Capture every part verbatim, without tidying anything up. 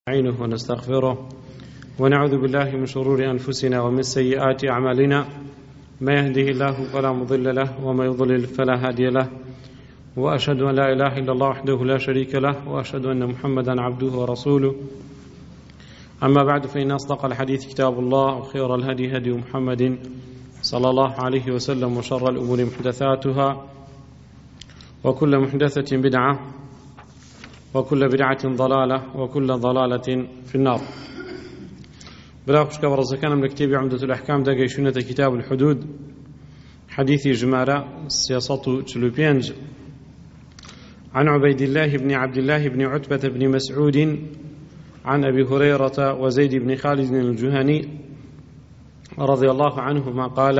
نستعينه ونستغفره ونعوذ بالله من شرور أنفسنا ومن سيئات أعمالنا ما يهده الله فلا مضل له وما يضلل فلا هادي له وأشهد أن لا إله إلا الله وحده لا شريك له وأشهد أن محمدا عبده ورسوله أما بعد فإن أصدق الحديث كتاب الله وخير الهدي هدي محمد صلى الله عليه وسلم وشر الأمور محدثاتها وكل محدثة بدعة وكل بدعة ضلالة وكل ضلالة في النار. بلا خشك ورزقنا من كتاب عمدة الأحكام دقي شنة كتاب الحدود حديث جمارة سياسة تلوبينج عن عبيد الله بن عبد الله بن عتبة بن مسعود عن أبي هريرة وزيد بن خالد الجهني رضي الله عنهما قال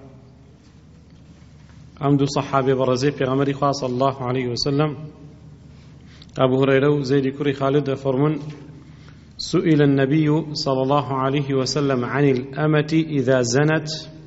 أمد صحابي برزي في غمر خاص الله عليه وسلم أبو هريرة وزيد كري خالد فرمن سئل النبي صلى الله عليه وسلم عن الأمة إذا زنت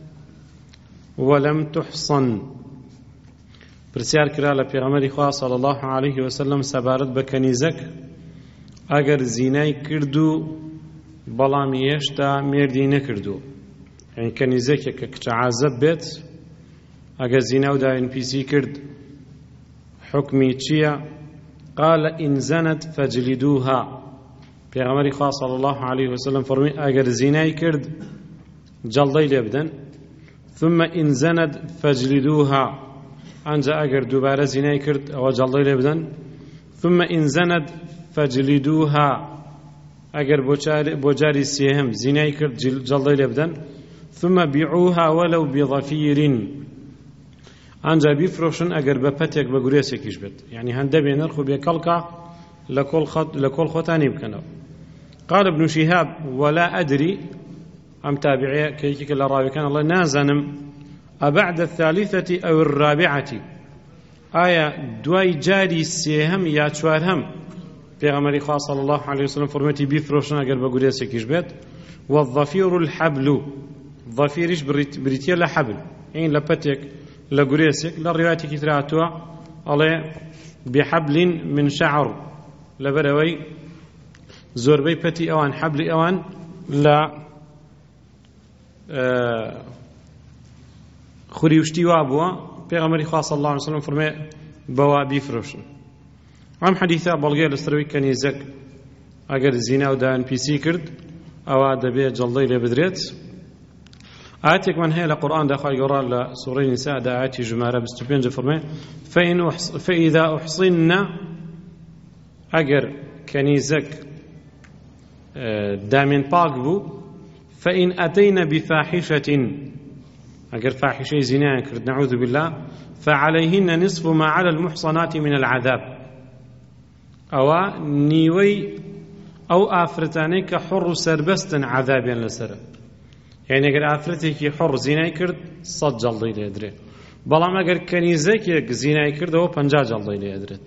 ولم تحصن برسيار كرالة في غمر خاص صلى الله عليه وسلم سبارت بكنيزك أجر زيناي كردو بلام يشتا مردي نكردو يعني كنيزك كتعذب بيت أجر زيناو دا إن بي سي كرد حكمي تشيا قال إن زنت فجلدوها پیغمبر خدا صلى الله عليه وسلم فرمي أجر زيناي كرد جلدي لبدن ثم إن زنت فجلدوها أنجا أجر دوباره زيناي كرد أو جلدي لبدن ثم إن زنت فجلدوها أجر بوجاري سيهم زيناي كرد جلدي لبدن ثم بيعوها ولو بظفير أنجا بيفروشن أجر ببتك بقريسك يشبت يعني هنده بينرخو بيكالكا لكل خط لكل خطاني بكنا. قال ابن شهاب ولا أدري أم تابعي كيك كلا راوي كان الله نازنم أبعد الثالثة أو الرابعة آية دواي جاري سيهم يا تشوارهم پیغمبر خدا صلى الله عليه وسلم فرمتي بيفروشن أجر بقريسك يشبت والظفير الحبل ظفيرش بريتيا لحبل يعني لبتك لقريسك للرواية كتراتوا على بحبل من شعر لبروي زوربي بتي أوان حبل أوان لا آه خريوشتي وابوا بيغمري خاص الله عليه وسلم فرمي بوا بيفروشن عم حديثة بلغي الاستروي كان يزك أجر زينة ودان بي سي كرد أو دبي جلدي لبدريت آياتك من هي القرآن داخل يقرأ لسورة النساء دا آياتي جمارة بستوبين جفرمي فإن أحص... فإذا أحصن أجر كنيزك دامين باقبو فإن أتينا بفاحشة أجر فاحشة زنا كرد نعوذ بالله فعليهن نصف ما على المحصنات من العذاب أو نيوي أو آفرتاني كحر سربست عذابا لسرب يعني اگر آفرتێکی حڕ زینای کرد سەد جەڵدەی لێ ئەدرێت بەڵام ئەگەر کەنیزەکێک زینای کردەوە پەنجا جەڵدەی لێ ئەدرێت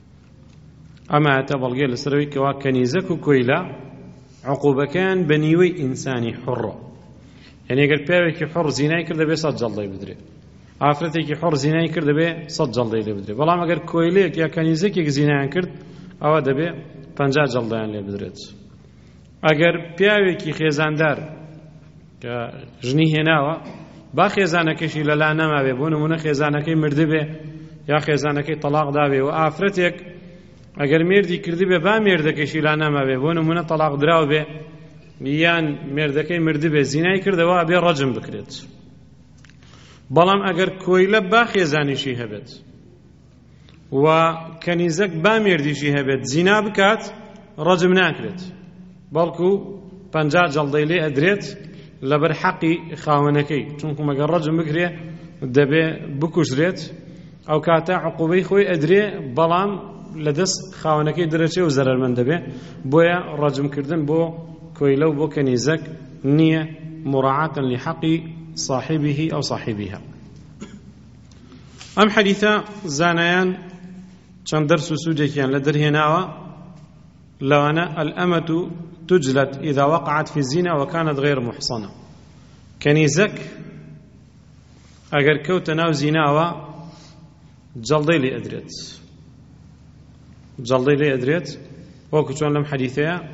ئەمە هاتە بەڵگێ لەسەرەوەی کەوا کەنیزەک و کۆیلا عقوبەکەیان بە نیوەی ئینسانی حڕە یعنی ئەگەر پیاوێکی حڕ زینای کرد دەبێت سەد جەڵدەی بدرێت ئافرەتێکی حڕ زینای کرد دەبێت سەد جەڵدەی لێ بدرێت بەڵام ئەگەر کۆیلەیەک یا کەنیزەکێک زینایان کرد ئەوە دەبێت پەنجا جەڵدەیان لێ بدرێت ئەگەر پیاوێکی خێزاندار کە ژنی هێناوە با خێزانەکەشی لەلا نەماوێ بۆ نمونە خێزانەکەی مردبێ یا خێزانەکەی تەلاق داوێ و ئافرەتێک ئەگەر مێردی کردبێ با مێردەکەشی لا نەماوێ بۆ نمونە تەلاق دراو بێ یان مێردەکەی مردبێ زینای کردەوە ئەبێ ڕەجم بکرێت بەڵام ئەگەر کۆیلە با خێزانیشی هەبێت و کەنیزەک با مێردیشی هەبێت زینا بکات ڕەجم ناکرێت بەڵکو پەنجا جەڵدەی لێ ئەدرێت لەبەر حەقی خاوەنەکەی چونکە مەگەر ڕەجم بکرێ دەبێ بکوژرێت ئەو کاتە عقوبەی خۆی ئەدرێ بەڵام لەدەست خاوەنەکەی دەرەچێ و زەرەرمەند دەبێ بۆیە ڕەجمکردن بۆ کۆیلە و بۆ کەنیزەک نییە مراعاة لحەقی صاحبه أو صاحبها. ئەم حەدیثە زانایان چەند دەرس و سوودێکیان لە دەرهێناوە لەوانە الأمة تجلد إذا وقعت في الزنا وكانت غير محصنة كنيزك أجر كوت ناو زناوة جلدي لي أدريت جلدي لي أدريت وەکو چۆن لەم حەدیثەیە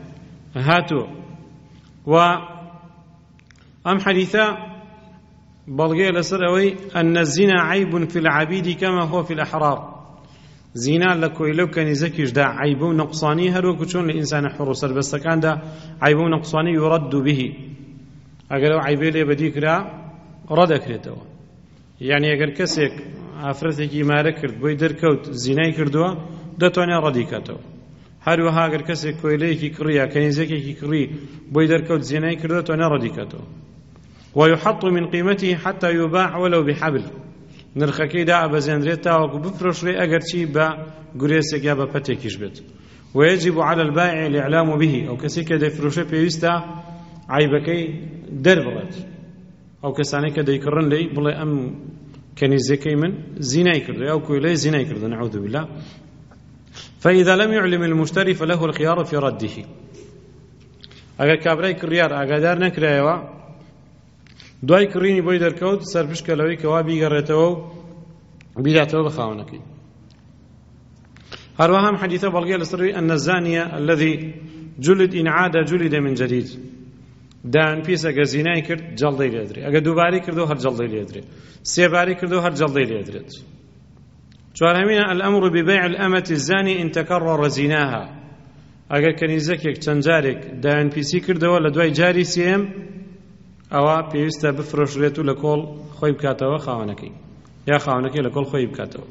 هاتو و أم حديثة بلغي لسروي أن الزنا عيب في العبيد كما هو في الأحرار زنا لكوي لو كان يزكيش دا عيب نقصاني هلو كتشون الإنسان حر سربست كان دا عيب نقصاني يرد به أقل عيبه لي بديك را رد أكريتو يعني أقل كسيك عفرتك إمارة كرد بوي دركوت زناي كردوا دتواني ردي كاتو هروها أقل كسيك كويليكي كريا كنيزكي كري بوي دركوت زناي كردوا تواني ردي كاتو ويحط من قيمته حتى يباع ولو بحبل نرخكي دا بزندريتا وبفرش ري أقل شي با قريسك يا بفتكيش بيت ويجب على البائع الإعلام به أو كسيك دفرشه بيستا عيبكي دربغت أو كسانيك ديكرن لي بلي أم كنيزكي من زناي كردو أو كويلي زناي كردو نعوذ بالله فإذا لم يعلم المشتري فله الخيار في رده أجا كابراي كريار أجا دار نكرايوا دوای کڕینی بۆی دەرکەوت سەرپشکە لەوەی کەوا بیگەڕێتەوە و بیداتەوە بە خاوەنەکەی. هەروەها ئەم حەدیثە بەڵگەیە لەسەر ئەن الزانیە الذي جلد إن عاد جلد من جديد دان پیس ئەگە زینای کرد جەڵدەی لێدرێت ئەگە دووبارەی کردو هەر جەڵدەی لێدرێت سێبارەی کردو هەر جەڵدەی لێدرێت. چوارهەمینە الأمر ببيع الأمة الزاني إن تكرر زناها ئەگەر کەنیزەکێک چەند جارێک دایان پیسی کردەوە لە دوای جاری سێم ئەوە پێویستە بفرۆشرێت و لە کۆڵ خۆی بکاتەوە خاوەنەکەی یا خاوەنەکەی لە کۆڵ خۆی بکاتەوە.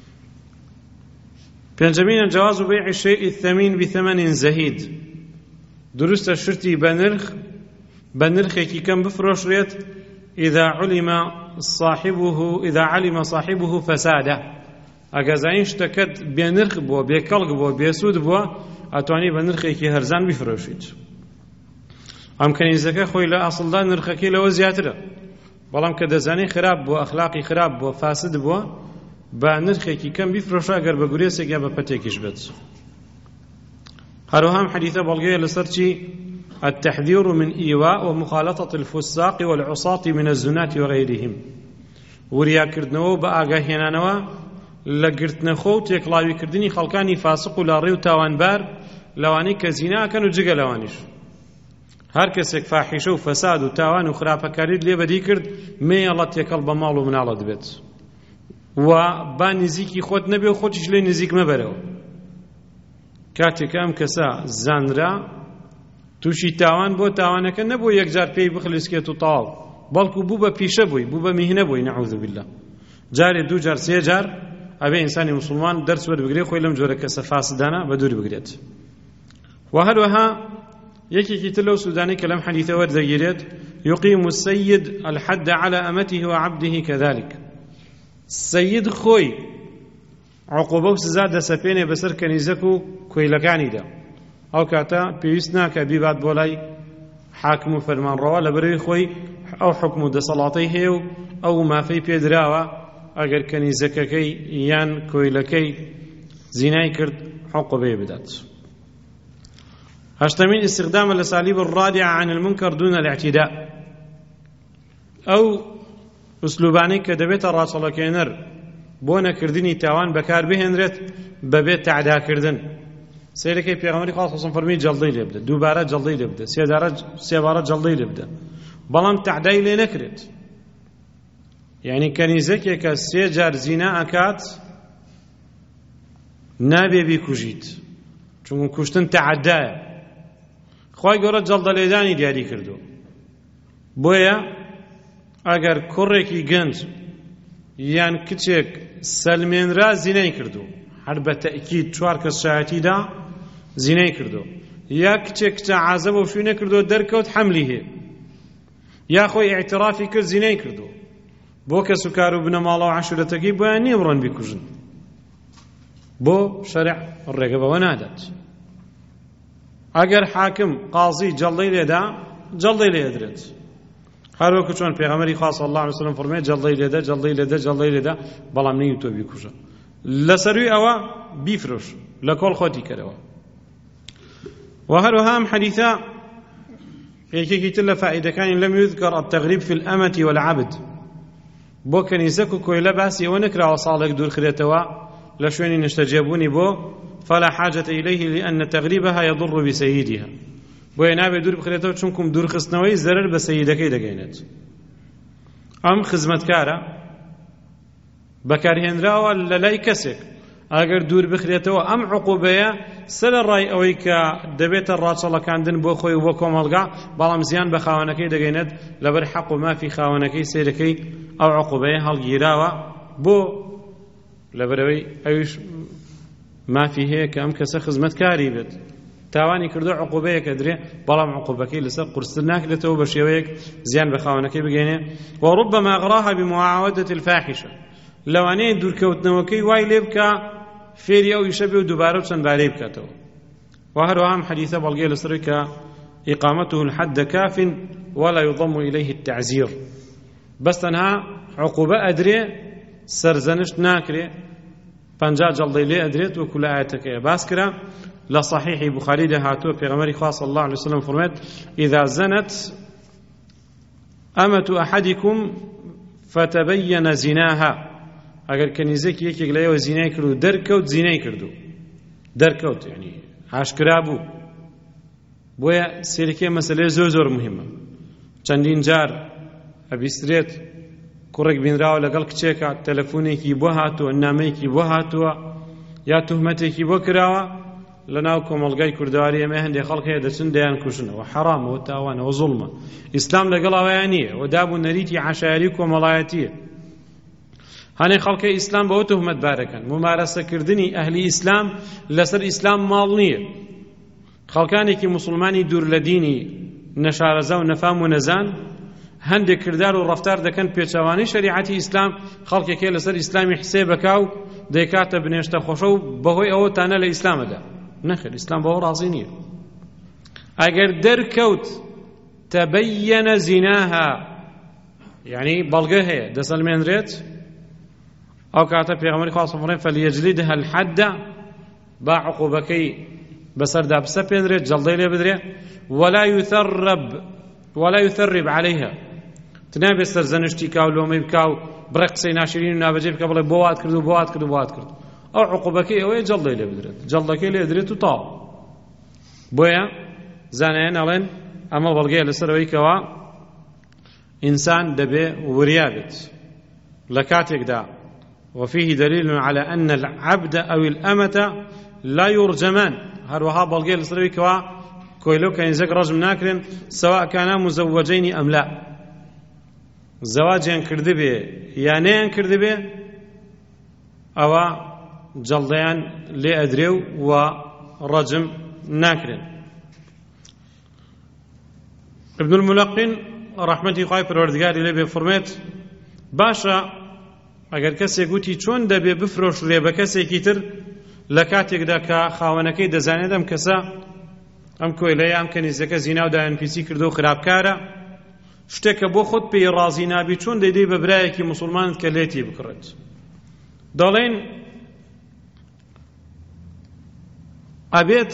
پێنجەمینە جواز بيع الشيء الثمين بثمن زهيد دروستە شرتی بە نرخ بە نرخێکی کەم بفرۆشرێت إذا علم صاحبه إذا علم صاحبه فساده ئەگە زانین شتەکەت بێ نرخ بووە بێ کەڵک بووە بێ سوود بووە ئەتوانی بە نرخێکی هەرزان بیفرۆشیت. ئەم کەنیزەکە خۆی لە ئەسڵدا نرخەکەی لەوە زیاترە بەڵام کە دەزانی خراپ بووە ئەخلاقی خراپ بووە فاسد بووە بە نرخێکی کەم بیفرۆشە ئەگەر بە گورێسێک یا بە پەتێکیش بێت. هەروەها ئەم حەدیثە بەڵگەیە لەسەر چی؟ التحذير من إيواء ومخالطة الفساق والعصاة من الزناة وغيرهم وریاکردنەوە بە ئاگاهێنانەوە لە گرتنەخۆ و تێکڵاویکردنی خەڵکانی فاسق و لاڕێ و تاوانبار لەوانەی کە زیناکەن و جگە لەوانیش. هەر کەسێک فاحیشە و فەساد و تاوان و خراپەکاریت لێ بەدی کرد مێڵە تێکەڵ بە ماڵ و مناڵەت بێت و با نزیکی خۆت نەبێ و خۆتیش لێ نزیک مەبەرەوە. کاتێک ئەم کەسە زانرا تووشی تاوان بۆ تاوانەکە نەبوو یەکجار پێی بخلیسکێت و تەواو بەڵکو بوو بە پیشە بووی بوو بە میهنە بووی نەعوذ بالله. جارێ دوو جار سێ جار ئەبێ ئینسانی موسڵمان دەرس وەربگرێ خۆی لەم جۆرە کەسە فاسدانە بە دووری بگرێت. و هەروەها یەکێکی تر لەو سوودانەی کە لەم حەدیثە وەردەگیرێت يقيم السيد الحد على أمته وعبده كذلك سيد خۆی عقوبە و سزا دەسەپێنێ بەسەر کەنیزەک و کۆیلەکانیدا ئەو کاتە پێویست ناکە بیبات بۆ لای حاکم و فەرمانڕەوا لەبەرەوەی خۆی ئەو حکم و دەسەڵاتەی هەیە و ئەو مافەی پێدراوە ئەگەر کەنیزەکەکەی یان کۆیلەکەی زینای کرد عقوبەیە بدات. هشتمين استخدام الأساليب الرادعة عن المنكر دون الاعتداء أو أسلوباني كدبيت الراسل كينر بونا كردني تاوان بكار بهنرت ببيت تعدا كردن سيركي بيغمري خاصة فرمي جلدي لبدا دوبارة جلدي لبدا سيدارة سيبارة جلدي لبدا بلام تعداي لي نكرت يعني كنيزك كسيجار زنا أكات نابي بيكوجيت چون كشتن تعداء خۆی گەورە جەڵدەلێدانی دیاری کردو بۆیە ئەگەر کوڕێکی گەنج یان کچێک سەلمێنرا زینای کردو هەر بە تەئکید چوار کەس شایەتیدا زینای کردو یا کچێک کچە عازەبە و شووی نەکردو دەرکەوت حەملی هەیە یا خۆی ئیعترافی کرد زینای کردو بۆ کەس و کار و بنەماڵە و عەشیرەتەکەی بۆیان نییە بڕۆن بیکوژن بۆ شەرع ڕێگە بەوە نادات. ئەگەر حاکم قازی جەڵدەی لێدا جەڵدەی لێدرێت هەروەکو چۆن پێغەمبەری خوا صلی الله علیه وسلم فەرمووی جەڵدەی لێدە جەڵدەی لێدە جەڵدەی لێدە بەڵام نەیوتۆ بیکوژە لەسەروی ئەوە بیفرۆش لە کۆڵ خۆتی کەرەوە. و هەروەها ئەم حەدیثە یەکێکی تر لە فائیدەکانی لەم یذکر التەغریب في الأمة والعبد بۆ کەنیزەک و کۆیلە باسی ئەوە نەکراوە ساڵێک دوورخرێتەوە لە شوێنی نیشتەجێبوونی بۆ فلا حاجة إليه لأن تغريبها يضر بسيدها بۆیە نابێت دوور بخرێتەوە چونکم دوورخستنەوەی زەرەر بە سەیدەکەی دەگەێنێت. ئەم خزمەتکارە بەکارهێنراوە لە لای کەسێک، ئەگەر دوور بخرێتەوە ئەم عقوبەیە سەر ڕای ئەوەی کە دەبێتە ڕاچەڵەکاندن بۆ خۆی و بۆ کۆمەڵگا، بەڵام زیان بە خاوەنەکەی دەگەێنێت لەبەر حەق و مافی خاوەنەکەی سەیرەکەی ئەو عقوبەیە هەڵگیراوە بۆ لەبەرەوەی ئەویش مافی هەیە کە ئەم کەسە خزمەتکاری بێت، تاوانی کردو عقوبەیەکە درێ، بەڵام عقوبەکەی لەسەر قورستر ناکرێتەوە بە شێوەیەک زیان بە خاوەنەکەی بگەێنێ. وەڕوبەما غراها بمعاودة الفاحشة، لەوانەیە دوورکەوتنەوەکەی وای لێ بکە فێری ئەو ئیشە بێ و دووبارە و چەند بارەی بکاتەوە. وهروها ئەم حەدیثە بەڵگەی لەسەر کە إقامته الحد كاف ولا يضم إليه التعزير، بس تەنها عقوبە ئەدرێ سەرزەنشت ناکرێ، پەنجا جەڵدەی لێ ئەدرێت وەکو لە ئاەتەکەیە باس کرا. لە صحیحی بوخاری دەهاتووە پێغەمبەری خوا صلی الله عليه وسلم فەرموویت إذا زنت أمة أحدكم فتبين زناها، ئەگەر کەنیزەکی یەکێک لەیەوە زینای کرد و دەرکەوت زینای کردو دەرکەوت یعنی ئاشکرا بوو. بۆیە سێرەکەی مەسەلەیە زۆر زۆر مهمە. چەندین جار ئەبیسترێت کوڕێک بینراوە لەگەڵ کچێکە، تەلەفۆنێکی بۆ هاتووە، نامەیەکی بۆ هاتووە، یا توهمەتێکی بۆ کراوە، لەناو کۆمەڵگای کوردەواری ئێمە هەندێک خەڵک هەیە دەچن دەیان کوشنەوە، حەرامەوە، تاوانەوە، زوڵمە. ئیسلام لەگەڵ ئەوەیان نییە، و دابوو نەریتی عەشایری و کۆمەڵایەتیە. هەنێ خەڵکی ئیسلام بەوە توهمەتبارەکەن، ممارەسەکردنی ئەهلی ئیسلام لەسەر ئیسلام ماڵ نییە. خەڵکانێکی مسلمانی دوور لە دینی نەشارەزە و نەفام و نەزان هەندێک کردار و ڕەفتار دەکەن پێچەوانەی شەریعەتی ئیسلام، خەڵکێکێ لەسەر ئیسلامی حسێ بەکاو دەیکاتە بنێشتە خۆشە و بەهۆی ئەوە تانە لە ئیسلامەدا. نەخێر، ئیسلام بەوە ڕازی نییە. ئەگەر دەرکەوت تەبەیەنە زیناها، یعنی بەڵگە هەیە دەسەلمێنرێت، ئەو کاتە پێغەمبەری خوا صلی الله علیه و سلم فەلیەجلیدها الحەد، با عقوبەکەی بەسەردا بسەپێنرێت، جەڵدەی لێ بدرێ، ولا يثرب ولا يثرب عليها، تنابێت سەرزەنشتی کا و لۆمەی بکا و بڕێ قسەی ناشرین و نابەجێ بکە بڵێ بۆ وات کرد و بۆ وات کرد و بۆ وات کرد. ئەو عقوبەکەی ئەوەیە جەڵدەی لێ بدرێت، جەڵدەکەی لێ درێت و تاو. بۆیە زانایان ئەڵێن ئەمە بەڵگەیە لەسەرەوەی کەوا ئینسان دەبێ وریا بێت لە کاتێکدا. وفيه دليل على أن العبد أو الأمة لا يرجمان، هروها بلغي لسروي كوا كويلو كان يزك رجم ناكرن سواء كانا مزوجين أم لا، زواجين كردبه يانين كردبه أو جلديان لأدريو ورجم ناكرن. ابن الملقن رحمته خواهي پروردگاری لبه فرميت باشا ئەگەر کەسێک گوتی چۆن دەبێ بفرۆشرێ بە کەسێکی تر لە کاتێکدا کە خاوەنەکەی دەزانێت ئەم کەسە ئەم کۆیلەیە ئەم کەنیزەکە زینا و دایانپیسی کردو و خراپکارە، شتێکە بۆ خۆت پێی ڕازی نابی، چۆن دەیدەی بە برایەکی موسڵمانت کە لێتی بکڕێت. دەڵێن ئەبێت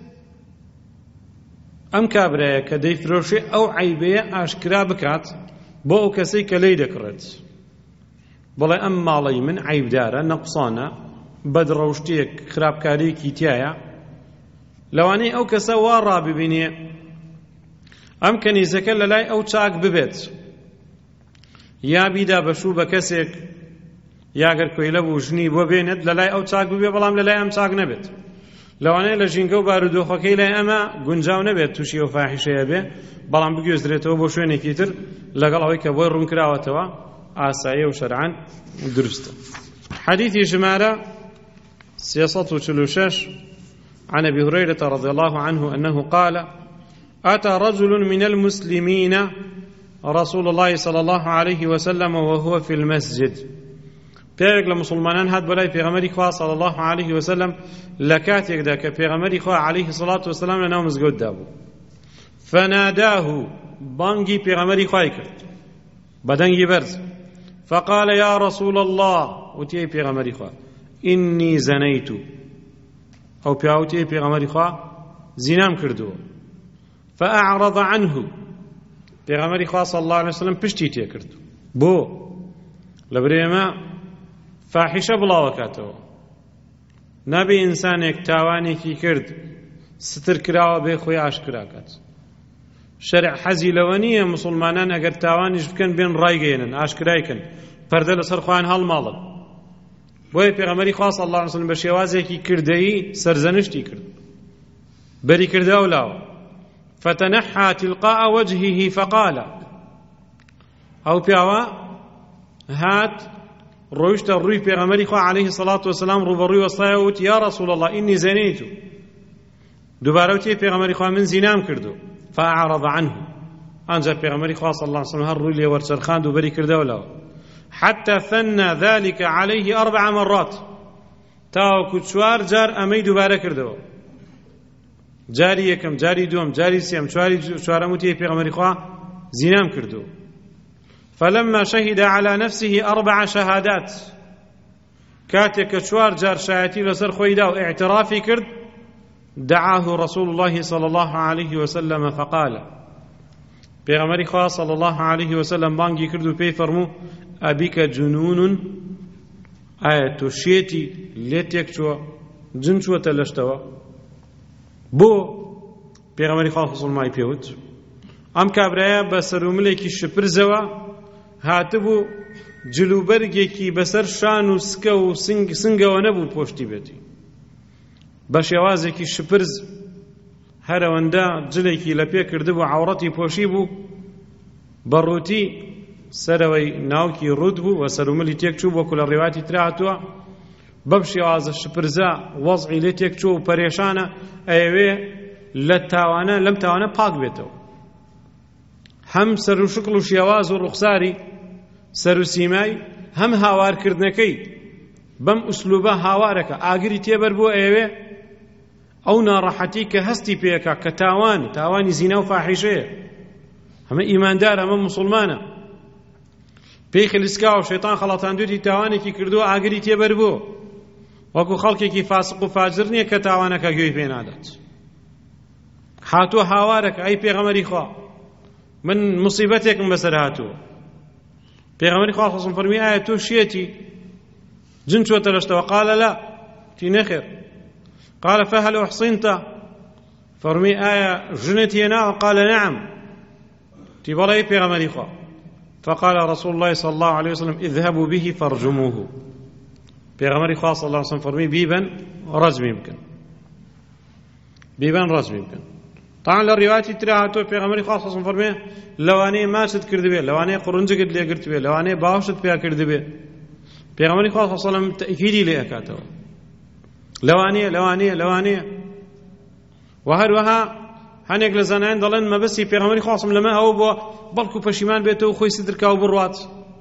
ئەم کابرایە کە دەیفرۆشێ ئەو عەیبەیە ئاشکرا بکات بۆ ئەو کەسەی کە لێی دەکڕێت، بەڵێ ئەم ماڵەی من عیبدارە، نەقسانە، بەدڕەوشتێک خراپکاریەکی تایە، لەوانەیە ئەو کەسە وا ڕاببینێ ئەم کەنیزەکە لە لای ئەو چاک ببێت، یا بیدا بەشوو بە کەسێک، یاگەر کۆیلە بوو ژنی بۆ بێنێت لە لای ئەو چاک ببێ، بەڵام لە لای ئەم چاک نەبێت. لەوانەیە لە ژینگە و بارودۆخەکەی لای ئەمە گونجاو نەبێت تووشی ئەو فاحیشەیە بێ، بەڵام بگوێزرێتەوە بۆ شوێنێکی تر لەگەڵ ئەوەی کە بۆی ڕوون کراوەتەوە ئاساییە و شەرعەن دروستە. حديث جمارة سياسة وشلوشش عن أبي هريرة رضي الله عنه أنه قال أتى رجل من المسلمين رسول الله صلى الله عليه وسلم وهو في المسجد، بيرك لمسلمان هاد بلاي في غمري خوا صلى الله عليه وسلم لكاتيك ذاك في غمري خوا عليه الصلاة والسلام لنا مزقود دابو، فناداه بانجي في غمري خوا بدنجي برز، فقال يا رسول الله، وتي في غمري خوا إني زنيت، أو بياوتي في غمري خوا زنام كردو، فأعرض عنه، في غمري خوا صلى الله عليه وسلم بشتي تي كردو بو لبريما فاحشة بلا وكاتو، نبي إنسانك تاواني كي كرد ستر كراوة بي خوي عشكراكات، شەرع حەزی لەوە نییە موسڵمانان ئەگەر تاوانیش بکەن بێن ڕایگەێنن ئاشکرایکەن پەردە لەسەر خۆیان هەڵماڵن. بۆیە پێغەمبەری خوا صلی الله علیه و سلم بە شێوازێکی کردەیی سەرزەنشتی کرد، بەری کردە و لاوە. فتنحى تلقاء وجهه فقال، ئەو پیاوە هات ڕۆیشتە ڕووی پێغەمبەری خوا عەلەیهی سەڵات وەسەلام ڕوبەڕووی وەستایە ووت یا ڕەسوول الله ئینی زەنیتو، دووبارە وتی پێغەمبەری خوا من زینام کردو. فأعرض عنه، ئەنجا پێغەمبەری خوا صلی الله علیه و سلم هەر ڕووی لێ وەرچەرخاند و بەری کردەوە لاوە. حتى ثنى ذلك عليه أربع مرات، تاوكو چوار جار أمي دوبارة كردو، جاري يكم جاري دوم جاري سيم چواري چوارموتي پیغمبر خوا زینام كردو. فلما شهد على نفسه أربع شهادات، كاتك چوار جار شهادتي لسر خويدا واعترافي كرد، دعاه رسول الله صلى الله عليه وسلم فقال، پیغمبر خوا صلى الله عليه وسلم بانگي كردو پي فرمو أبيك جنون، آية تشيتي ليتيك شو جن شو تلشتوا بو پیغمبر خوا صلى الله عليه وسلم ام كابرايا بسر ملكي شپرزوا هاتبو جلوبرگێکی بەسەر شان و سکە و سنگەوە نەبوو پۆشتی بێتی، بە شێوازێکی شپرز هەرەوەندە جلێکی لە پێ کردبوو، عەوڕەتی پۆشی بوو، بەڕووتی سەرەوەی ناوکی ڕوود بوو و سەروملی تێک چوو، بۆکو لە ڕێواتی ترا هاتووە بەم شێوازە شپرزە وەزعی لێ تێک چوو و پەرێشانە، ئەیەوێ لە تاوانە لەم تاوانە پاک بێتەوە. هەم سەر و شکڵ و شێواز و ڕوخساری سەر و سیمای، هەم هاوارکردنەکەی بەم ئوسلوبە هاوارەکە ئاگری تێبەر بۆ ئەوێ ئەو ناڕەحەتی کە هەستی پێەکە کە تاوان تاوانی زینا و فاحیشەیە. ئەمە ئیماندارە، ئەمە موسڵمانە، پێی خلیسکا و شەیتان خەڵەتاندوێتی تاوانێکی کردووە ئاگری تێبەر بۆ، وەکو خەڵکێکی فاسق و فاجر نییە کە تاوانەکە گوێی پێ نادات. هاتووە هاوارەکە، ئەی پێغەمبەری خوا من مصیبەتێکم بەسەر هاتووە. پێغەمبەری خوا خۆسم فەرمی ئایا تۆ شێتی جن چۆتە لەشتەوە؟ قال لا، تی نەخێر. قال فهل أحصنت؟ فەرمی ئایا ژنت هێناوە؟ قال نعم، تی بەڵێ پێغەمبەری خوا. فقال رسول الله صلى الله عليه وسلم اذهبوا به فارجموه، پێغەمبەری خوا صلى الله عليه وسلم فەرمی بیبەن ڕەجمی بکەن، بیبەن ڕەجمی بکەن. طبعا لە ڕیواتی ترا هاتووە پێغەمبەری خوا صلى الله عليه وسلم فەرمێ لەوانەیە ماچت کردبێ، لەوانەیە قڕنجگت لێگرتبێ، لەوانەیە باوشت پیا کردبێ. پێغەمبەری خوا صلى الله عليه وسلم تەئکیدی لێ ئەکاتەوە، لەوانەیە لەوانەیە لەوانەیە. و هەروەها هەنێک لە زانایان دەڵێن مەبەستی پێغەمبەری خوا صلى الله عليه وسلم لەمە ئەوە بووە بەڵکو پەشیمان بێتەوە و خۆی سدرکا و بڕوات.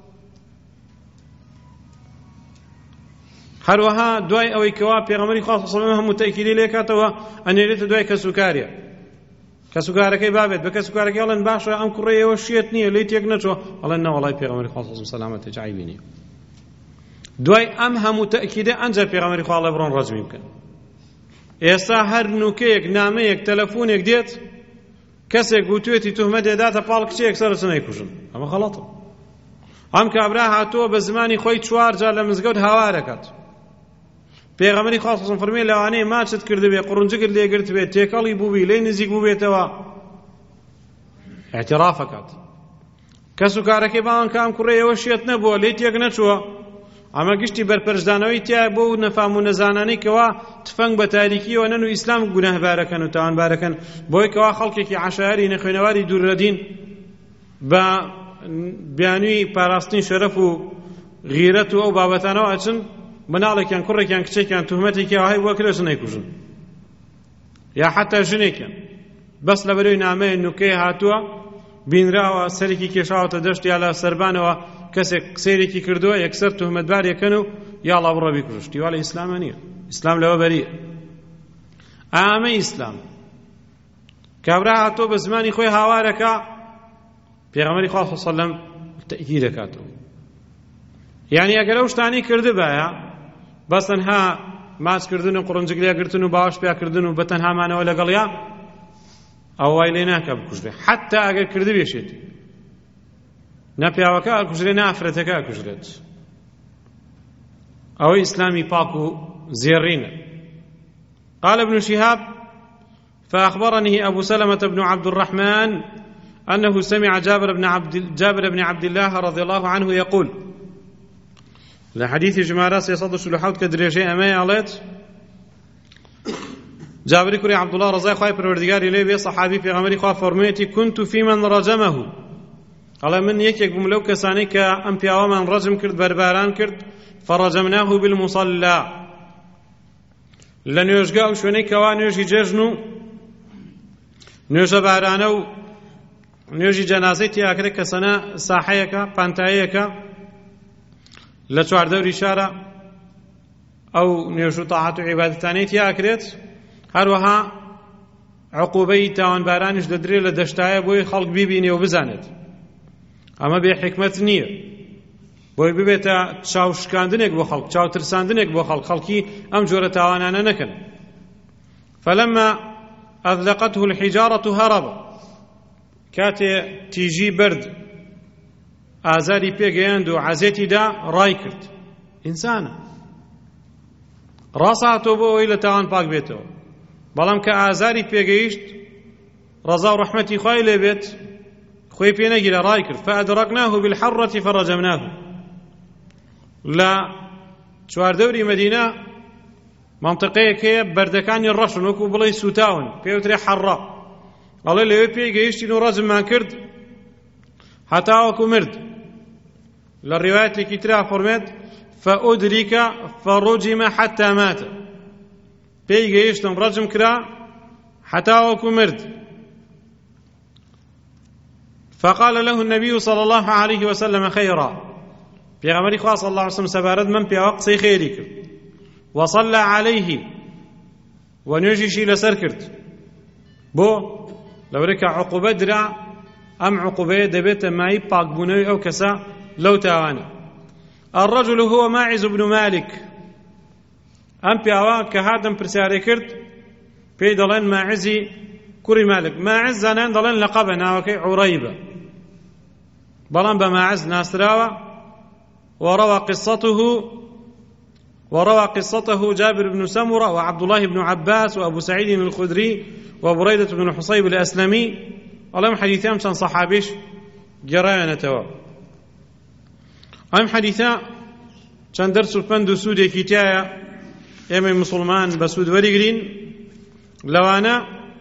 هەروەها دوای ئەوەی کەوا پێغەمبەری خوا صلى الله عليه وسلم هەموو تەئکیدی لێ ئەکاتەوە، ئەنێرێتە دوای کەسوکاریە، کەسوکارەکەی بابێت بە کەسوکارەکەی ئەڵێن باشە ئەم کوڕەیەوە شێت نییە لی تێک نەچوە، ئەڵێن نە وەڵای پێغەمبەری خوا صلى الله عليه وسلم سەلامەتە عیبی نییە. دوای ئەم هەموو تەئکیدە ئەنجا پێغەمبەری خوا ئەڵێ بڕۆن ڕەجمی بکەن. ئێستا هەر نوکەیەک نامەیەک تەلەفۆنێک دێت کەسێک گوتوێتی تۆهمەت دێداتە پاڵ کچێک سەرچ نەیکوژن، ئەمە خەڵەتە. ئەم کابرا هاتووە بە زمانی خۆی چوار جار لە مزگەوت هاوارەکات. پێغەمبەری خوا صلی الله علیه و سلم فەرمێ لەوانەیە ماچت کردبێ، قڕنجگت لێگرت بێت، تێکەڵی بووبی، لێی نزیک بووبێتەوە، اعترافەکات. کەسوکارەکەی باوان کام کوڕەیەوە شێت نەبووە، لێی تێک نەچووە. ئەمە گشتی بەرپەرشدانەوەی تیا بۆ و نەفام و نەزانانەی کەوا تفەنگ بە تاریکیەوە نەن و ئیسلام گوناهبارەکەن و تاوانبارەکەن، بۆی کەوا خەڵکێکی عەشایری نەخوێنەواری دوورەدین بە بیانووی پاراستنی شەرەف و غیرەت و ئەو بابەتانەوە ئەچن مناڵێکیان کوڕێکیان کچێکیان تهمەتێکی ئاهای بۆ کرێ نەیکوژن، یا حتا ژنێکیان بەس لەبەرەوەی نامەیە نوکەی هاتووە بینراوە سەرێکی کێشاوەتە دەشت یا لە سەربانەوە کەسێک سەیرێکی کردووە یەکسەر تهمەتبارێکەن و یاڵا بڕۆ بیکوژ. دیوالە ئیسلامە نییە، ئیسلام لەوە بەریە. ئامە ئیسلام کابرا هاتووە بە زمانی خۆی هاوارەکە، پێغەمبەری خوا صلی الله علیه و سلم تەئکید دەکاتەوە. یعنی ئەگەر ئەو شتانی کردبایە بەس تەنها ماچکردن و قڕنجک لێگرتن و باوەش پیاکردن و بە تەنهامانەوە لەگەڵیا، ئەو وای لێ ناکە بکوژرێ، حتا ئەگەر کردبێشێتی نە پیاوەکە ئەکوژرێ نە ئافرەتەکە ئەکوژرێت. ئەوەی ئیسلامی پاک و زێڕینە. قال ابن شهاب فأخبرني أبو سلمة بن عبد الرحمن أنه سمع جابر بن عبد جابر بن عبد الله رضي الله عنه يقول لحديث جمارة سيصد سلوحات كدريجي أمي عليت جابر كري عبد الله رضي خواهي پروردگاری لي صحابي في غمري خواه فرميتي كنت في من رجمه قال من يكيك بملو كساني كأم بياوا من رجم كرد برباران كرد فرجمناه بالمصلى لن يشقاو شوني كوان يجي ججنو نيوجا بارانو نيوجي جنازتي أكره كسنة ساحيك بانتايك لا چواردەوری شارە ئەو نوێژ و تاعات و عیبادەتانەی ئاکرێت هەروەها عقوبەی تاوانبارانیش دەدرێت لە دەشتایە بۆی خەڵک بیبینێ و بزانێت ئەمە بێ حکمت نییە بۆی ببێتە چاوشکاندنێک بۆ خەڵک چاوترساندنێک بۆ خەڵک خەڵکی ئەم جۆرە تاوانانە نەکەن فلما أذلقته الحجارة هرب كاتي تيجي برد ئازاری پێگەیاند و عەزێتی دا ڕای کرد ئینسانە ڕاستهاتەوە بۆ ئەوەی لە تاوان پاک بێتەوە بەڵام کە ئازاری پێگەیشت ڕەزا و ڕەحمەتی خوای لێ بێت خۆی پێ نەگیرە ڕای کرد فەئەدرەکناه بالحەڕەة فەڕەجەمناه لە چواردەوری مەدینە مەنتیقەیەک هەیە بەردەکانی ڕەشن وەکو بڵێ سوتاون پێوترێ حەڕە ئەڵێ لەوێ پێگەیشتین و ڕەجممان کرد هەتاوەکو مرد لە ڕیوایەتێکی ترا فەرمێت فأدرك فرجم حتى مات پێی گەیشتم ڕەجم کرا هەتاوەکو مرد فقال له النبي صلى الله عليه وسلم خيرا پێغەمبەری خوا صلى الله عليه وسلم سەبارەت من پێوە قسەی خێری کرد وصلى عليه ونوێژیشی لەسەر کرد بۆ لەوەی کە عقوبە درا ئەم عقوبەیە دەبێتە مای پاکبوونەوەی ئەو کەسە لەو تاوانە الرجل هو ماعز بن مالك ئەم پیاوە کە هاتم پرسیارێ کرد پێی دەڵێن ماعزی کوڕی مالک ماعز زانان دەڵێن لەقەبە ناوەکەی عوڕەیبە بەڵام بە ماعز ناسراوە وروى قصته وروى قصته جابر بن سمرة وعبد الله بن عباس وأبو سعيد الخدري وبريدة بن حصيب الأسلمي ألم حديثان شان صحابيش جرايا توا أم حديثا شان درس الفند سودي كتايا إما مسلمان بسود ورقرين لو أنا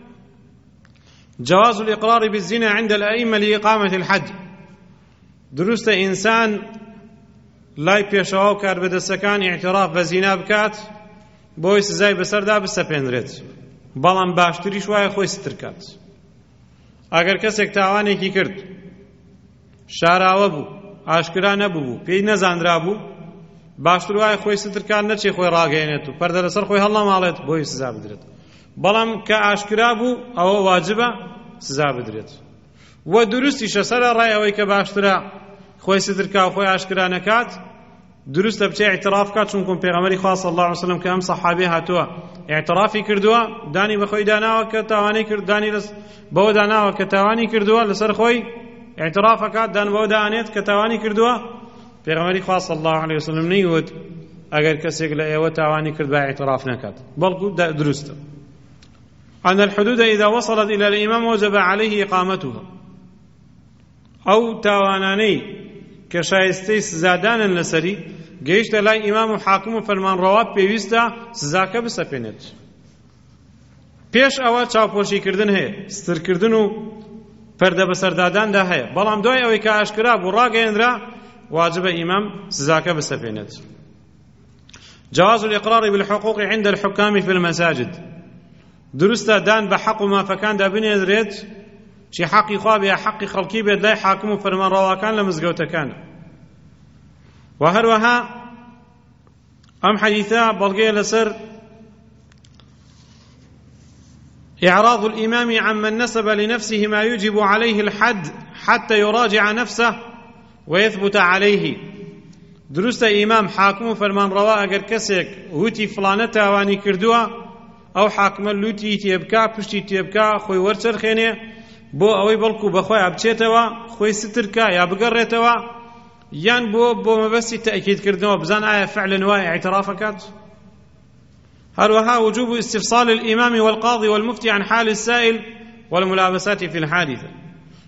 جواز الإقرار بالزنا عند الأئمة لإقامة الحد دروست إنسان لاي بيشاو كار بدسكان اعتراف بزنا بكات بۆی سزای بەسەردا بسەپێنرێت بەڵام باشتریش وایە خۆی سترکات ئەگەر کەسێک تاوانێکی کرد شاراوە بوو ئاشکرا نەبوو پێی نەزانرا بوو باشتر وایە خۆی سترکات نەچێ خۆی ڕاگەیەنێت و پەردە لەسەر خۆی هەڵنەماڵێت بۆی سزا بدرێت بەڵام کە ئاشکرا بوو ئەوە واجبە سزا بدرێت و دروستیشە سەرە ڕای ئەوەی کە باشترە خۆی سترکا و خۆی ئاشکرا نەکات دروستە بچێ اعتراف کات چونکە پێغەمبەری خوا صلی الله علیه وسلم کە ئەم سەحابەی هاتووە اعترافی کردووە دانی بەخۆی داناوە کە تاوانی کرد دانی بەوە داناوە کە تاوانی کردووە لەسەر خۆی اعترافەکات دان بەوە دانێت کە تاوانی کردووە پێغەمبەری خوا صلی الله علیه وسلم نەیوت ئەگەر کەسێک لە ئێوە تاوانی کرد با اعتراف نەکات بەڵکو دروستە أن الحدود إذا وصلت إلى الإمام وجب عليه إقامتها أو تاواناني كشايستي سزادانا لسري گەیشتە لای ئیمام و حاکم و فەرمانڕەوا پێویستە سزاکە بسەپێنێت پێش ئەوە چاوپۆشیکردن هەیە سترکردن و پەردە بەسەرداداندا هەیە بەڵام دوای ئەوەی کە ئاشکرا بوو ڕاگەیەندرا واجبە ئیمام سزاکە بسەپێنێت جواز الإقرار بالحقوق عند الحكام في المساجد دروستە دان بە حەق و مافەکاندا بنێدرێت چی حەقی خوا بێ حەقی خەڵکی بێت لای حاکم و فەرمانڕەواکان لە مزگەوتەکانە وهروها أم حديثا بلغي لسر إعراض الإمام عمن نسب لنفسه ما يجب عليه الحد حتى يراجع نفسه ويثبت عليه درست إمام حاكم فرمان روا أجر كسك هوتي فلانة تاواني كردوا أو حاكم اللوتي تيبكا پشتی تيبكا خوي ورچر خينه بو أوي بلكو بخوي عبچيتوا خوي ستركا يا بقريتوا يان بو بو مبسي تأكيد كردنوا بزان آية فعل واي اعترافكات هروها وجوب استفصال الإمام والقاضي والمفتي عن حال السائل والملابسات في الحادثة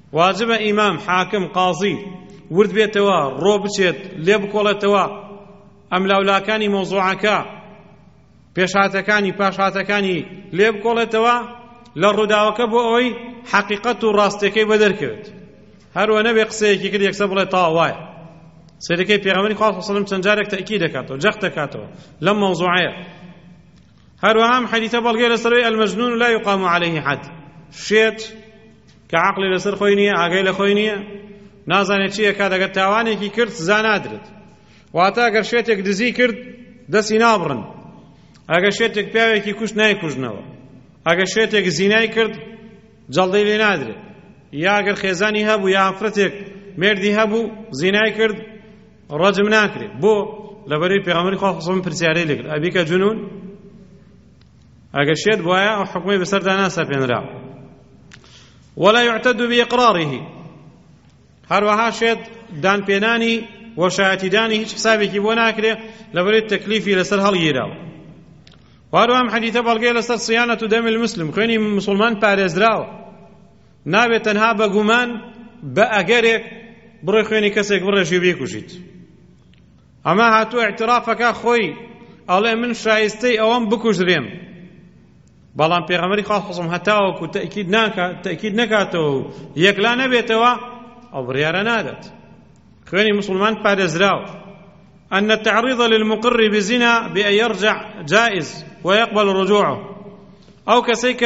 واجبە ئیمام حاکم قازی ورد بێتەوە ڕۆ بچێت لێ بکۆڵێتەوە ئەم لاولاکانی مۆزوعەکە پێشهاتەکانی پاشهاتەکانی لێ بکۆڵێتەوە لە ڕووداوەکە بۆ ئەوەی حەقیقەت و ڕاستیەکەی بەدەرکەوێت هەروە نەبێ قسەیەکی کرد یەکسەر بڵێ تاوا وایە سەرەکەی پێغەمبەری خوا صلی الله علیه و سلم چەند جارێک تەئکید دەکاتەوە جەخت دەکاتەوە لەم مەوزوعەیە هەروەها ئەم حەدیثە بەڵگەی لەسەرەوەی المەجنون لا يقام عليه حد شێت کە عەقڵی لەسەر خۆی نییە ئاگای لە خۆی نییە نازانێت چی ئەکات ئەگەر تاوانێکی کرد سزا نادرێت واتە ئەگەر شێتێک دزی کرد دەستی نابڕن ئەگەر شێتێک پیاوێکی کوشت نایکوژنەوە ئەگەر شێتێک زینای کرد جەڵدەی لێ نادرێت یا ئەگەر خێزانی هەبوو یا ئافرەتێک مێردی هەبوو زینای کرد ڕەجم ناکرێت بۆ لەبەرەوەی پێغەمبەری خوا صلی الله علیه و سلم پرسیارەی لێ کرد ئەبیکە جنون ئەگەر شێت بوایە ئەو حکمەی بەسەردا ناسەپێنرا ولا يعتد بإقراره هەروەها شێت دانپێنانی وەشایەتیدانی هیچ حسابێکی بۆ ناکرێ لەبەرەوەی تەکلیفی لەسەر هەڵگیراوە وهەروەها ئەم حەدیثە بەڵگەی لەسەر صیانەت و دەمی المسلم خوێنی مسلمان پارێزراوە نابێت تەنها بە گومان بە ئەگەرێک بڕۆی خوێنی کەسێک بڕێژی بێکوژیت ئەمە هاتووە ئیعترافەکە خۆی ئەڵێ من شایستەی ئەوەم بکوژرێم بەڵام پێغەمبەری خوا صلی الله علیه و سلم هەتاوەکو تەئکید ناکات تەئکید نەکاتەوە و یەکلا نەبێتەوە ئەو بڕیارە نادات خوێنی مسلمان پارێزراوە أن التعريض للمقر بزنا بأن يرجع جائز ويقبل رجوعه أو كسيك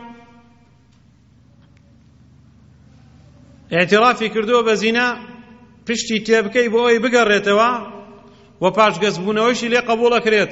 اعترافي كردوه بزنا پشتی تێبکەی بۆ ئەوەی بگەڕێتەوە و پاشگەزبوونەوەیشی لێ قبوڵ ئەکرێت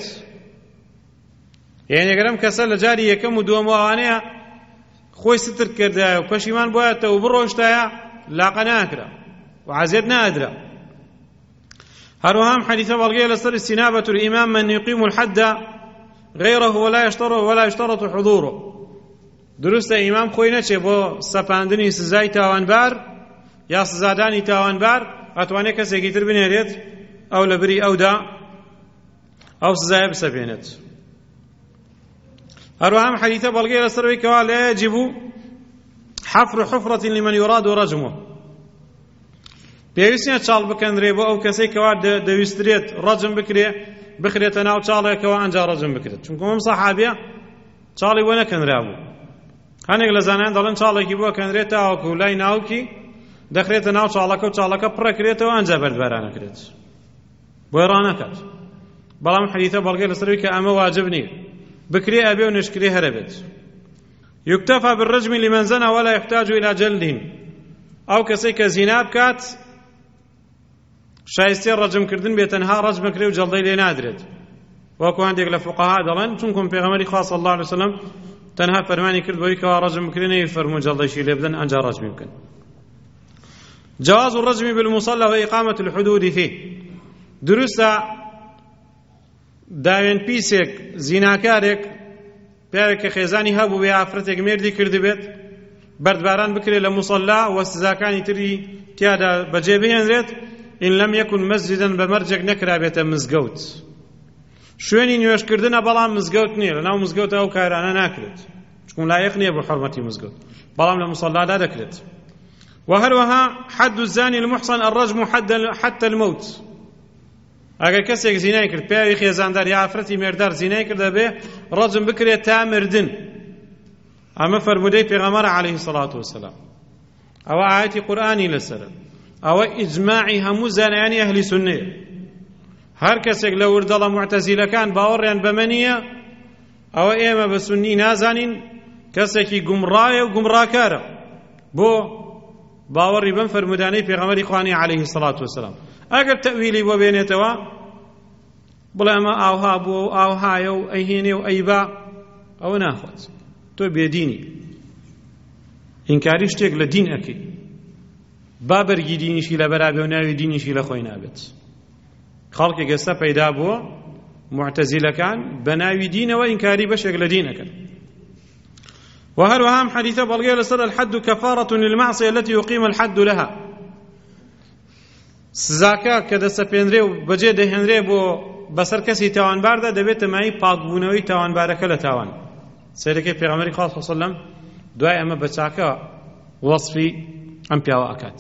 یعنی ئەگەر ئەم کەسە لە جاری یەکەم و دووەم ئەوانەیە خۆی ستر کردایە و پەشیمان بووایەتەوە و بڕۆشتایە لاقە ناکرا و عەزیەت نادرا هەروەها ئەم حەدیثە بەڵگەیە لەسەر استینابة الإمام من يقيم الحد غيره ولا يشترط ولا يشترط حضوره دروستە ئیمام خۆی نەچێ بۆ سەپاندنی سزای تاوانبار یا سزادانی تاوانبار ئەتوانێت کەسێکی تر بنێرێت ئەو لە بری ئەودا ئەو سزایە بسەپێنێت هەروەها ئەم حەدیثە بەڵگەیە لەسەرەوەی کەوا لا يجب حفر حفرة لمن يراد رجمه پێویست نییە چاڵ بکەندرێ بۆ ئەو کەسەی کەوا دەویسترێت ڕەجم بکرێ بخرێتە ناو چاڵێکەوە ئەنجا ڕەجم بکرێت چونکە ئەم سەحابیە چاڵی بۆ نەکەندرابوو هەنێک لە زانایان دەڵێن چاڵێکی بۆ کەندرێت تاوەکو لای ناوکی دەخرێتە ناو چاڵەکە و چاڵەکە پڕەکرێتەوە ئەنجا بەردبارانەکرێت بۆی ڕانەکات بەڵام حەدیثە بەڵگەی لەسەرەوەی کە ئەمە واجب نییە بکرێ ئەبێ و نشکرێ هەرە بێت يكتفى بالرجم لمن زنى ولا يحتاج إلى جلد ئەو کەسەی کە زینا بکات شایستێ ڕەجمکردن بێت تەنها ڕەج بکرێ و جەڵدەی لێ نادرێت وەکو هەندێک لە فوقەها دەڵێن چونکە پێغەمبەری خوا صلی الله علیه و سلم تەنها فەرمانی کرد بۆی کەوا ڕەجم بکرێ نەیفەرموو جەڵدەیشی لێ بدەن ئەنجا ڕەجمی بکەن جواز الرجم بالمصلى وإقامة الحدود فيه دروستە داوێن پیسێک زیناکارێک پیاوێک کە خێزانی هەبوو بێ ئافرەتێک مێردی کردبێت بەردباران بکرێت لە موسەلا و سزاکانی تری تیادا بەجێ بهێنرێت إن لم يكن مسجدا بمرجك نكرا بيت مزقوت شوێنی نوێشکردنە بەڵام مزگەوت نییە لەناو مزگەوتە ئەو کارانە ناکرێت چون لایەق نییە بۆ حرمەتی مزگەوت بەڵام لە موسەلادا دەکرێت وهروها حد الزاني المحصن الرجم حد حتى الموت ئەگەر کەسێک زینای کرد پیاوی خێزاندار یا ئافرەتی مێردار زینای کردە بێ ڕەجم بکرێت تا مردن ئەمە فەرمودەی پێغەمبەر عەلەیهی سەڵاتو وەسەلام ئەوە ئاەتی قورئانی لەسەرە ئەوە ئیجماعی هەموو زانایانی ئەهلی سوننەیە هەر کەسێک لە وردەڵە موعتەزیلەکان باوەڕیان بەمە نییە ئەوە ئێمە بە سوننی نازانین کەسێکی گومڕایە و گومڕاکارە بۆ باوەڕی بەم فەرمودانەی پێغەمبەری خوانی عەلەیهی سەڵاتو وەسەلام ئەگەر تەویلی بۆ بێنێتەوە بڵێ ئەمە ئاوها بووە و ئاوهایە و ئەیهێنێ و ئەیبا ئەوە ناخوات تۆ بێدینی ئینکاری شتێک لە دین ئەکەی با بەرگی دینیشی لە بەرابێ و ناوی دینیشی لە خۆی نابێت خەڵکێک ئێستا پەیدا بووە معتەزیلەکان بە ناوی دینەوە ئینکاری بەشێک لە دین ئەکەن وهروها هم حديثة بلغية لسر الحد كفارة للمعصية التي يقيم الحد لها سزاكا كده سپينري و بجي دهنري بو بسر كسي تاوان بارده دبيت ماي پاقبونوي تاوان باركه لتاوان سيدكي پیغمبري خاص صلى الله عليه وسلم دعاء اما بچاكا وصفي ئەم پیاوە ئەکات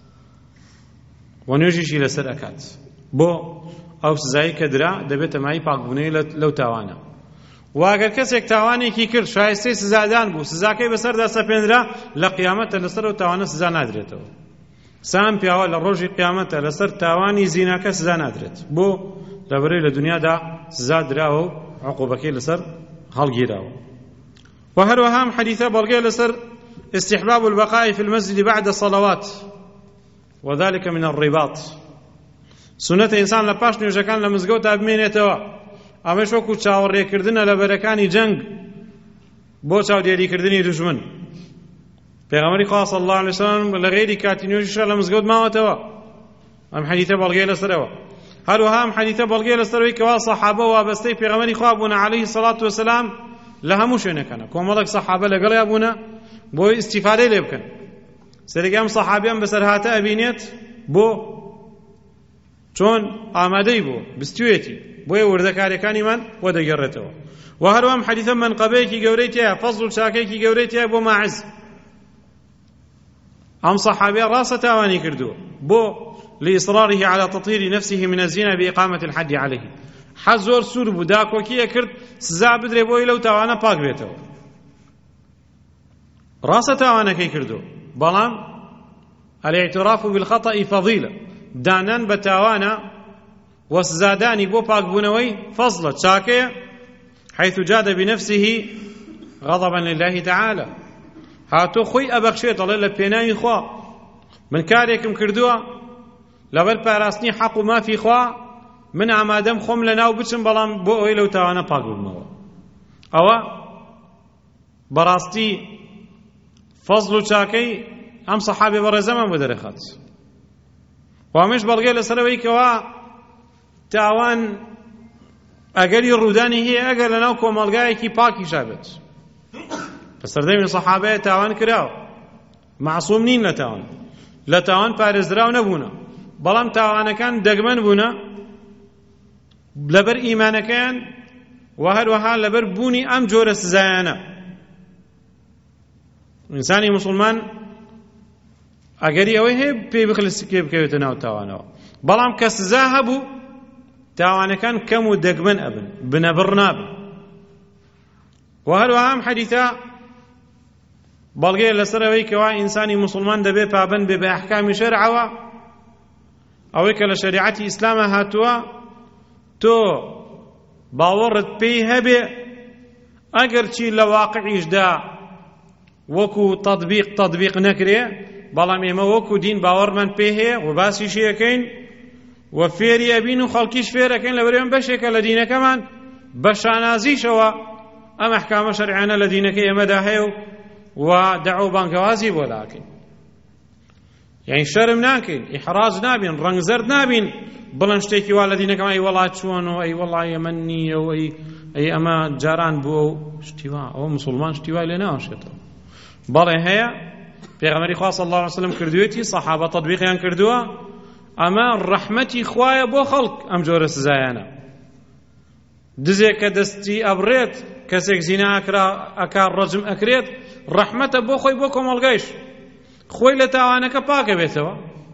و نوێژیشی لەسەر ئەکات بۆ ئەو سزایی کە درا دەبێتە مای پاکبوونەوەی لەو تاوانە. واگەر کەسێک تاوانێکی کرد شایستەی سزادان بوو سزاکەی بەسەردا سەپێنرا لە قیامەتە لەسەر ئەو تاوانە سزا نادرێتەوە. سام پیاوە لە ڕۆژی قیامەتە لەسەر تاوانی زیناکە سزا نادرێت بۆ لەبەرەوەی لە دنیادا سزا دراوە و عقوبەکەی لەسەر هەڵگیراوە. و هەروەها ئەم حەدیثە بەڵگەی لەسەر استحباب البقاء في المسجد بعد الصلوات وذلك من الرباط. سنەتە ئینسان لە پاش نوێژەکان لە مزگەوتا بمێنێتەوە. ئەمەش وەکو چاوەڕێکردنە لە بەرەکانی جەنگ بۆ چاودێریکردنی دوژمن. پێغەمبەری خوا صلی الله علیه وسلم لە غەیری کاتی نوێژیشە لە مزگەوت ماوەتەوە. ئەم حەدیثە بەڵگەی لەسەرەوە. هەروەها ئەم حەدیثە بەڵگەی لەسەرەوەی کەوا سەحابە وابەستەی پێغەمبەری خوا بوون عەلەیهی الصەلاة وەسەلام لە هەموو شوێنەکانە. کۆمەڵێک سەحابە لەگەڵیا بوونە بۆی ئیستیفادەی لێ بکەن. سەرەکی ئەم سەحابیان بەسەرهاتە ئەبینێت بۆ چۆن ئامادەی بۆ بستوێتی بۆیە وردەکاریەکانیمان بۆ دەگەڕێتەوە. و هەروەها ئەم حەدیثە مەنقەبەیەکی گەورەی تێیە فەزڵ و چاکەیەکی گەورەی تێیە بۆ ماعز. ئەم سەحابیە ڕاستە تاوانی کردووە بۆ لإصراره على تطهير نفسه من الزنا بإقامة الحد عليه. حەز زۆر سوور بوو داکۆکیە کرد سزا بدرێ بۆی لەو تاوانە پاک بێتەوە. ڕاستە تاوانەکەی کردووە بەڵام الاعتراف بالخطأ فضيلة. دانان بە تاوانە و سزادانی بۆ پاکبوونەوەی فەزڵە چاکەیە حيث جاد بنفسه غضبا لله تعالى. هاتۆ خۆی ئەبەخشێت دەڵێ لە پێناوی خوا من کارێکم کردووە لەبەر پاراستنی حەق و مافی خوا من ئامادەم خۆم لەناو بچم بەڵام بۆ ئەوەی لەو تاوانە پاک ببمەوە. ئەوە بەڕاستی فەزڵ و چاکەی ئەم سەحابێ بەڕێزەمان بۆ دەرەخات. وامش بەڵگەی لەسەرەوەی کەوا تاوان ئەگەری ڕوودانی هەیە ئەگەر لەناو کۆمەڵگایەکی پاکیشا بێت. بەسەردەمی سەحابەیە تاوان کراوە معسووم نین لە تاوان لە تاوان پارێزراو نەبوونە بەڵام تاوانەکان دەگمەن بوونە لەبەر ئیمانەکەیان و هەروەها لەبەر بوونی ئەم جۆرە سزایانە. ئینسانی موسڵمان ئەگەری ئەوەی هەیە پێی بخلیسکێ بکەوێتە ناو تاوانەوە بەڵام کە سزا هەبوو تاوانەکان کەم و دەگمەن ئەبن بنەبڕ نابن. و هەروەها ئەم حەدیثە بەڵگەیە لەسەرەوەی کەوا ئینسانی موسڵمان دەبێ پابەند بێ بە ئەحکامی شەرعەوە ئەوەی کە لە شەریعەتی ئیسلامە هاتووە تۆ باوەڕت پێی هەبێ ئەگەر چی لە واقعیشدا وەکو تەطبیق تەطبیق نەکرێ بەڵام ئێمە وەکو دین باوەڕمان پێ هەیە و باسیشی ئەکەین و فێری ئەبین و خەڵکیش فێرەکەین لەبەرەوەی بەشێکە لە دینەکەمان بە شانازیشەوە ئەم ئەحکامە شەرعیانە لە دینەکەی ئێمەدا هەیە و دەعوە بانگەوازی بۆ لاکەین. یعنی شەرم ناکەین ئیحراج نابین ڕەنگزەرد نابین بڵێن شتێکی وا لە دینەکەم ئەی وەڵا چۆن و ئەی وەڵای ئەمە نییە و ئەی ئەمە جاران بووە و شتی وا ئەوە موسڵمان شتی وای لێ ناوەشێتەوە. بەڵێ هەیە پێغەمبەری خوا صلی الله علیه وسلم کردوێتی سەحابە تەطبیقیان کردووە ئەمە ڕەحمەتی خوایە بۆ خەڵک ئەم جۆرە سزایانە. دزێک کە دەستی ئەبڕێت کەسێک زینا ئەکا ڕەجم ئەکرێت ڕەحمەتە بۆ خۆی بۆ کۆمەڵگایش خۆی لە تاوانەکە پاکە بێتەوە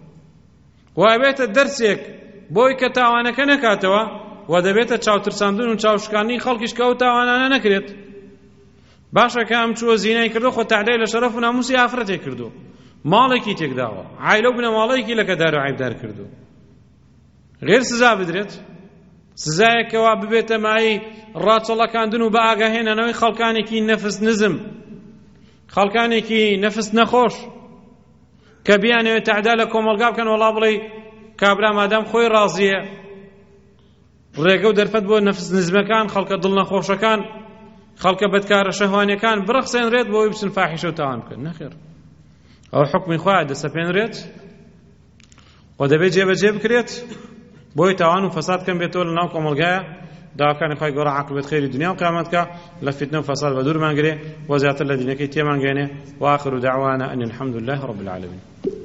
و ئەبێتە دەرسێک بۆی کە تاوانەکە نەکاتەوە و دەبێتە چاوترساندن و چاوشکاندنی خەڵکیش کە ئەو تاوانانە نەکرێت. باشە کە ئەم چووە زینای کردو خۆ تعدای لە شەرەف و ناموسی ئافرەتێک کردو ماڵێکی تێکداوە عایلە و بنەماڵەیەکی لەکە دار و عیبدار کردو غێر سزا بدرێت سزایەکەوا ببێتە مای ڕاچەڵەکاندن و بە ئاگاهێنانەوەی خەڵکانێکی نەفس نزم خەڵکانێکی نەفس نەخۆش کە بیانەوێت تعدا لە کۆمەڵگا بکەن وەڵا بڵێ کابرا مادام خۆی ڕازیە ڕێگە و دەرفەت بۆ نەفس نزمەکان خەڵکە دڵ نەخۆشەکان خەڵکە بەدکارە شەهوانیەکان بڕەخسێنرێت بۆ ئەوەی بچن فاحیشە و تاوان بکەن. نەخێر ئەو حکمی خوا دەسەپێنرێت و دەبێت جێبەجێ بکرێت بۆی تاوان و فەساد کەم بێتەوە لە ناو کۆمەڵگایە داواکانی خۆی گەورە عاقبەت خێری دنیا و قیامەتکە لە فیتنە و فەساد بە دوورمانگرێ و زیاتر لە دینەکەی تێمانگەێنێ و آخر دعوانا أن الحمد لله رب العالمين.